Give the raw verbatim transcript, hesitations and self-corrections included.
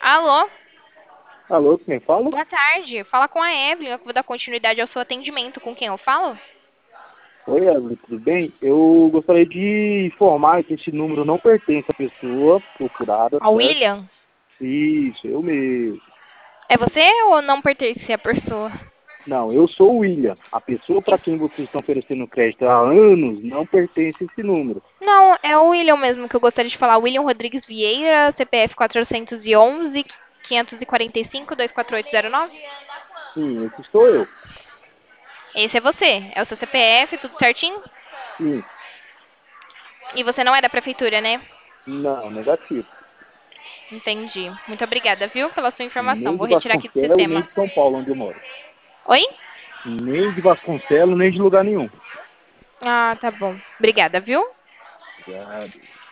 Alô? Alô, quem fala? Boa tarde. Fala com a Evelyn, eu vou dar continuidade ao seu atendimento. Com quem eu falo? Oi, Evelyn, tudo bem? Eu gostaria de informar que esse número não pertence à pessoa procurada, Ao certo? William? Isso, eu mesmo. É você ou não pertence à pessoa? Não, eu sou o William. A pessoa para quem vocês estão oferecendo crédito há anos não pertence a esse número. Não, é o William mesmo que eu gostaria de falar. William Rodrigues Vieira, C P F quatrocentos e onze, quinhentos e quarenta e cinco, dois quatro oito zero nove. Sim, esse sou eu. Esse é você. É o seu C P F, tudo certinho? Sim. E você não é da prefeitura, né? Não, negativo. Entendi. Muito obrigada, viu, pela sua informação. Nem Vou de retirar aqui do Vasconcelos, nem sistema. de São Paulo, onde eu moro. Oi? Nem de Vasconcelos, nem de lugar nenhum. Ah, tá bom. Obrigada, viu? Obrigado.